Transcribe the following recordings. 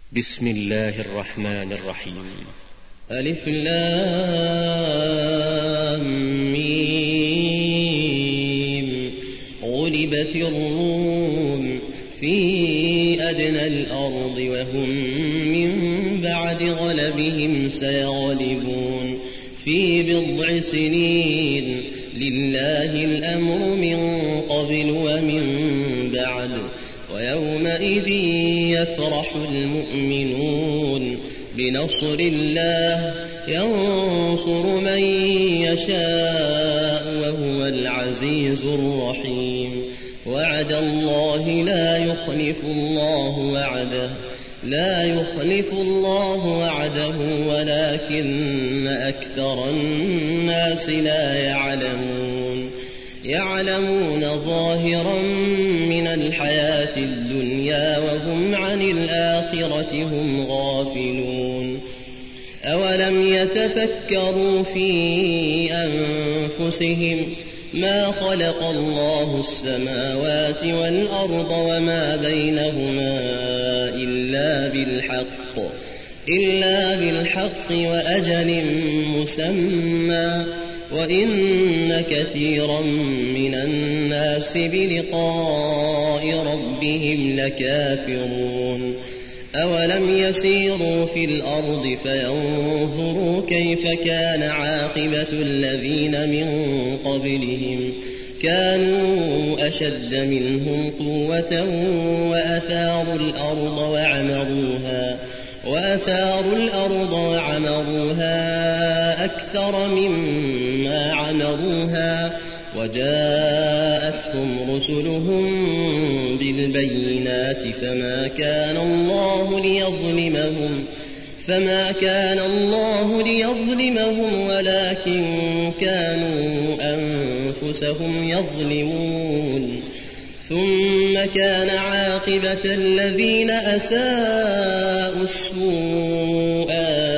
بسم الله الرحمن الرحيم. ألف لام ميم. غلبت الروم في أدنى الأرض وهم من بعد غلبهم سيغلبون في بضع سنين. لله الأمر من قبل ومن بعد ويومئذ يفرح المؤمنون بنصر الله ينصر من يشاء وهو العزيز الرحيم. وعد الله لا يخلف الله وعده ولكن أكثر الناس لا يعلمون ظاهرا من الحياة الدنيا وهم عن الآخرة هم غافلون. أولم يتفكروا في أنفسهم ما خلق الله السماوات والأرض وما بينهما إلا بالحق وأجل مسمى وإن كثيرا من الناس بلقاء ربهم لكافرون. أولم يسيروا في الأرض فينظروا كيف كان عاقبة الذين من قبلهم كانوا أشد منهم قوة وأثاروا الأرض وعمروها أكثر مما عمروها وجاءتهم رسلهم بالبينات فما كان الله ليظلمهم ولكن كانوا أنفسهم يظلمون. ثم كان عاقبة الذين أساءوا السوء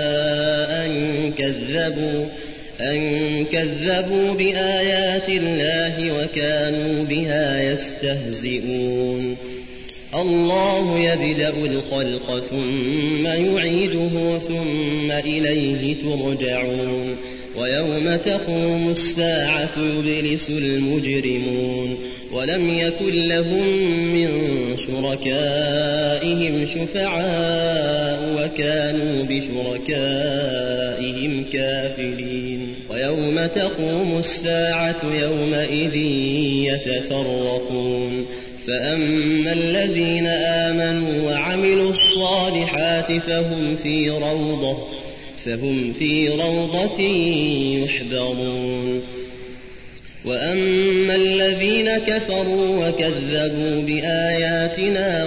أن كذبوا بآيات الله وكانوا بها يستهزئون. الله يبدأ الخلق ثم يعيده ثم إليه ترجعون. ويوم تقوم الساعة يبلس المجرمون ولم يكن لهم من شركائهم شفعاء وكانوا بشركائهم كافرين. ويوم تقوم الساعة يومئذ يتفرقون فأما الذين آمنوا وعملوا الصالحات فهم في روضة يحبرون. وأما الذين كفروا وكذبوا بآياتنا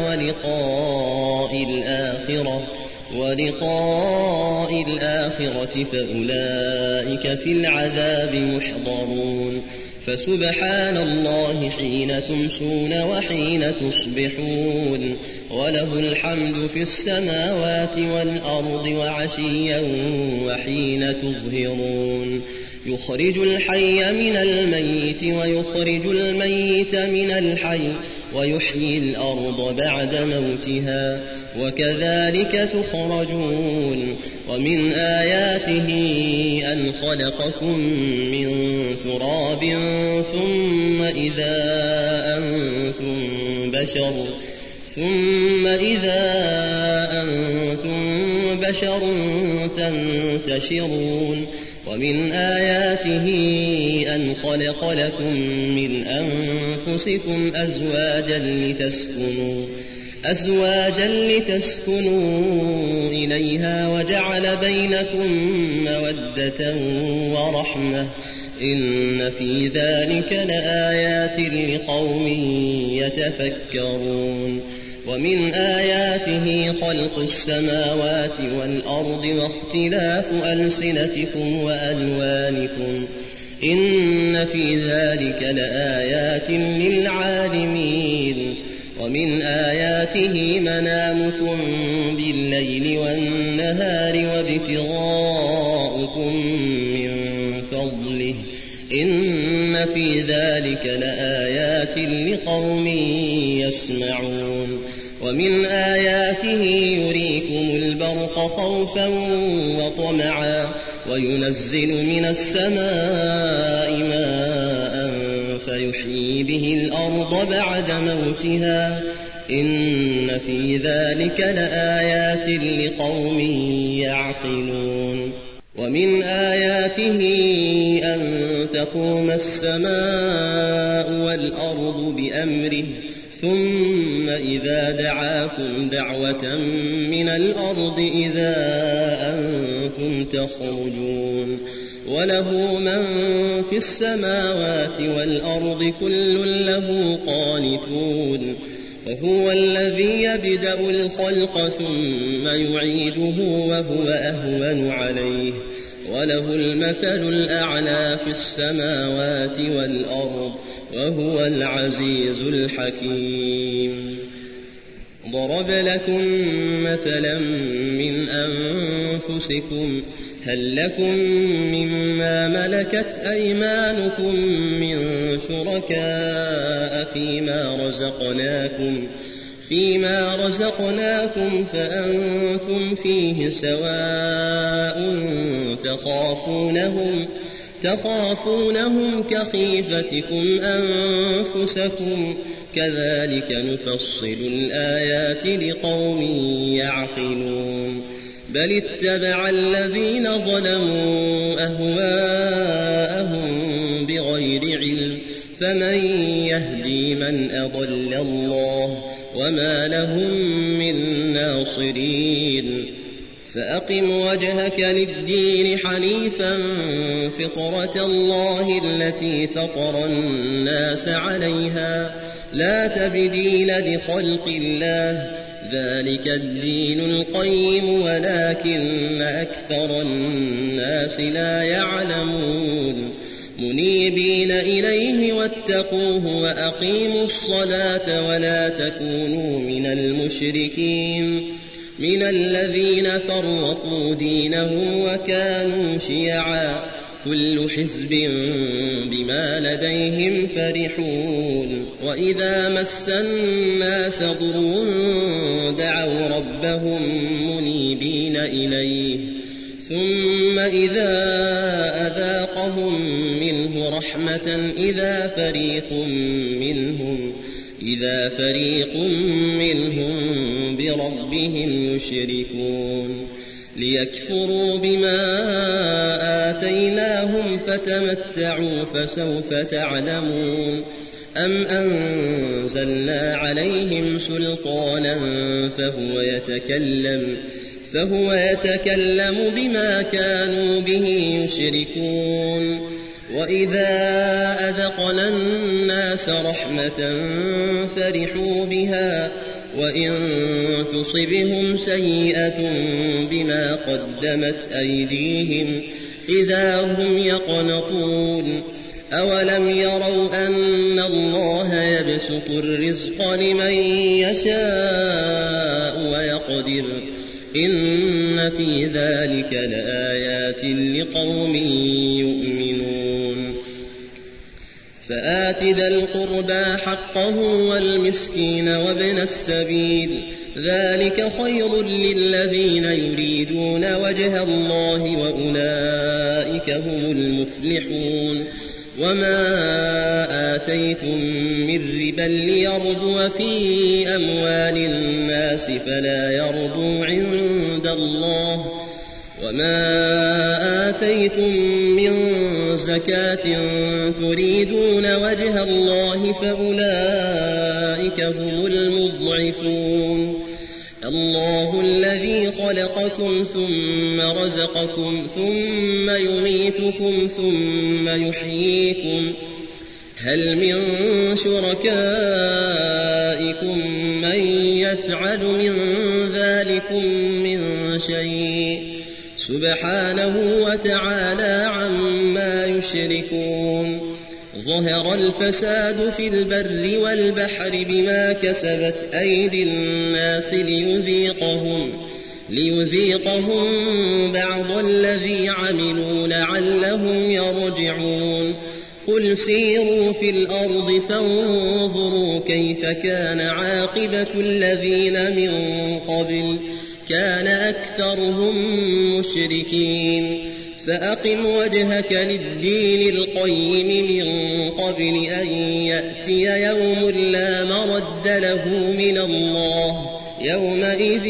ولقاء الآخرة فأولئك في العذاب محضرون. فسبحان الله حين تمسون وحين تصبحون وله الحمد في السماوات والأرض وعشيا وحين تظهرون. يخرج الحي من الميت ويخرج الميت من الحي ويحيي الأرض بعد موتها وكذلك تخرجون. ومن آياته أن خلقكم من تراب ثم إذا أنتم بشر تنتشرون. ومن آياته أن خلق لكم من أنفسكم أزواجا لتسكنوا إليها وجعل بينكم مودة ورحمة إن في ذلك لآيات لقوم يتفكرون. ومن آياته خلق السماوات والأرض واختلاف ألسنتكم وألوانكم إن في ذلك لآيات للعالمين. ومن آياته منامكم بالليل والنهار وابتغاؤكم من فضله إن في ذلك لآيات لقوم يسمعون. ومن آياته يريكم البرق خوفا وطمعا وينزل من السماء ماء فيحيي به الأرض بعد موتها إن في ذلك لآيات لقوم يعقلون ومن آياته أن تقوم السماء والأرض بأمره ثم إذا دعاكم دعوة من الأرض إذا أنتم تخرجون وله من في السماوات والأرض كل له قانتون وهو الذي يبدأ الخلق ثم يعيده وهو أهون عليه وله المثل الأعلى في السماوات والأرض وهو العزيز الحكيم ضرب لكم مثلا من أنفسكم هل لكم مما ملكت أيمانكم من شركاء فيما رزقناكم فأنتم فيه سواء تخافونهم كخيفتكم أنفسكم كذلك نفصل الآيات لقوم يعقلون بل اتبع الذين ظلموا أهواءهم بغير علم فمن يهدي من أضل الله وما لهم من ناصرين فأقم وجهك للدين حنيفا فطرة الله التي فطر الناس عليها لا تبديل لخلق الله ذلك الدين القيم ولكن أكثر الناس لا يعلمون منيبين إليه واتقوه وأقيموا الصلاة ولا تكونوا من المشركين من الذين فرقوا دينهم وكانوا شيعا كل حزب بما لديهم فرحون وإذا مس الناس ضر دعوا ربهم منيبين إليه ثم إذا أذاقهم منه رحمة إذا فريق منهم بربهم يشركون ليكفروا بما آتيناهم فتمتعوا فسوف تعلمون أم أنزلنا عليهم سلطانا فهو يتكلم بما كانوا به يشركون وإذا أذقنا الناس رحمة فرحوا بها وإن تصبهم سيئة بما قدمت أيديهم إذا هم يقنطون أولم يروا أن الله يبسط الرزق لمن يشاء ويقدر إن في ذلك لآيات لقوم يؤمنون فآت ذا القربى حقه والمسكين وابن السبيل ذلك خير للذين يريدون وجه الله وأولئك هم المفلحون وما آتيتم من ربا ليربو في أموال الناس فلا يربو عند الله وما آتيتم من زكاة تريدون وجه الله فأولئك هم المضعفون الله الذي خلقكم ثم رزقكم ثم يميتكم ثم يحييكم هل من شركائكم من يفعل من ذلكم من شيء سبحانه وتعالى عما يشركون ظهر الفساد في البر والبحر بما كسبت أيدي الناس ليذيقهم بعض الذي عملوا لعلهم يرجعون قل سيروا في الأرض فانظروا كيف كان عاقبة الذين من قبل كان أكثرهم مشركين فأقم وجهك للدين القيم من قبل أن يأتي يوم لا مرد له من الله يومئذ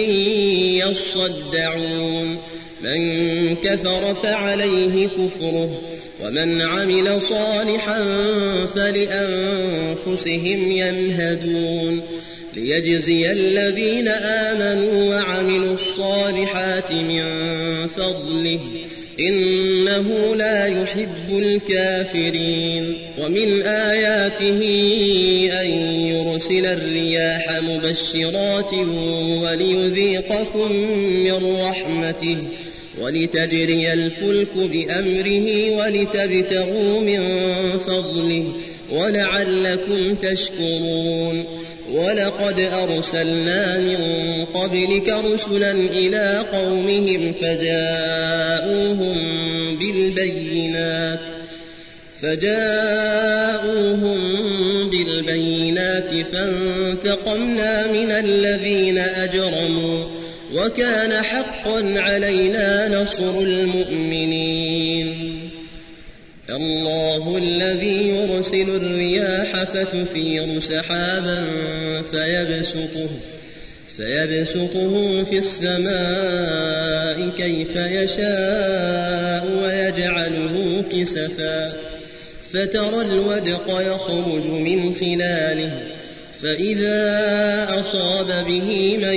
يصدعون من كفر فعليه كفره ومن عمل صالحا فلأنفسهم يمهدون ليجزي الذين آمنوا وعملوا الصالحات من فضله إنه لا يحب الكافرين ومن آياته أن يرسل الرياح مبشرات وليذيقكم من رحمته ولتجري الفلك بأمره ولتبتغوا من فضله ولعلكم تشكرون ولقد أرسلنا من قبلك رسلا إلى قومهم فجاءوهم بالبينات فانتقمنا من الذين أجرموا وكان حقا علينا نصر المؤمنين الله الذي يرسل الرياح فتثير سحابا فيبسطه في السماء كيف يشاء ويجعله كسفا فترى الودق يخرج من خلاله فإذا أصاب به من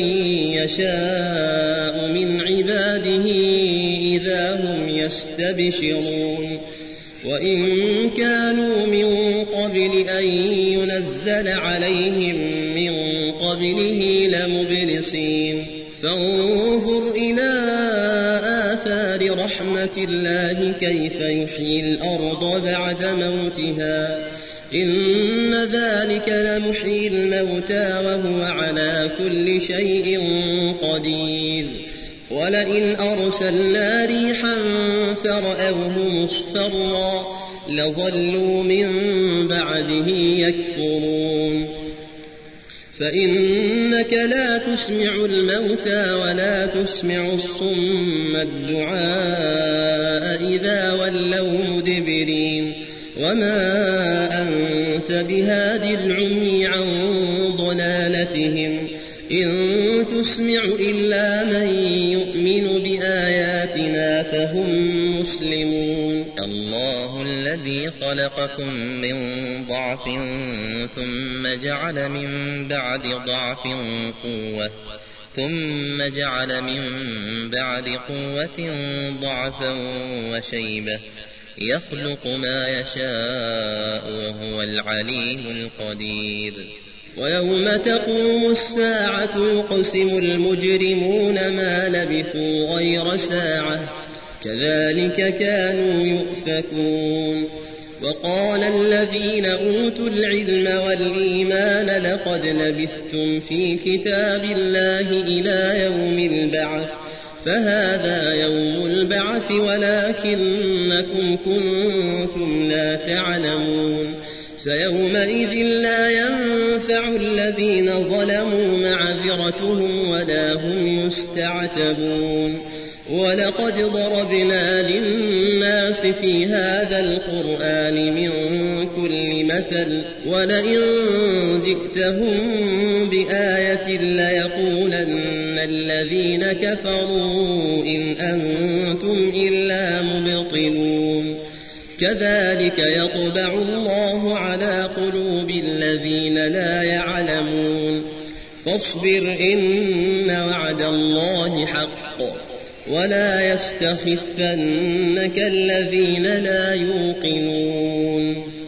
يشاء من عباده إذا هم يستبشرون وإن كانوا من قبل أن ينزل عليهم من قبله لمبلسين فانظر إلى آثار رحمة الله كيف يحيي الأرض بعد موتها إن ذلك لمحيي الموتى وهو على كل شيء قدير ولئن أرسلنا ريحا فرأوه مصفرا لظلوا من بعده يكفرون فإنك لا تسمع الموتى ولا تسمع الصم الدعاء إذا ولوا مدبرين وما أنت بهاد العمي عن ضلالتهم إن تسمع إلا من يؤمن بآياتنا فهم مسلمون الله الذي خلقكم من ضعف ثم جعل من بعد ضعف قوة ثم جعل من بعد قوة ضعفا وشيبة يخلق ما يشاء وهو العليم القدير ويوم تقوم الساعة يقسم المجرمون ما لبثوا غير ساعة كذلك كانوا يؤفكون وقال الذين أوتوا العلم والإيمان لقد لبثتم في كتاب الله إلى يوم البعث فهذا يوم البعث ولكنكم كنتم لا تعلمون فيومئذ لا ينفع الذين ظلموا معذرتهم ولا هم يستعتبون ولقد ضربنا للناس في هذا القرآن من كل مثل ولئن جئتهم بآية ليقولن الذين كفروا إن أنتم إلا مبطلون كذلك يطبع الله على قلوب الذين لا يعلمون فاصبر إن وعد الله حق ولا يستخفنك الذين لا يوقنون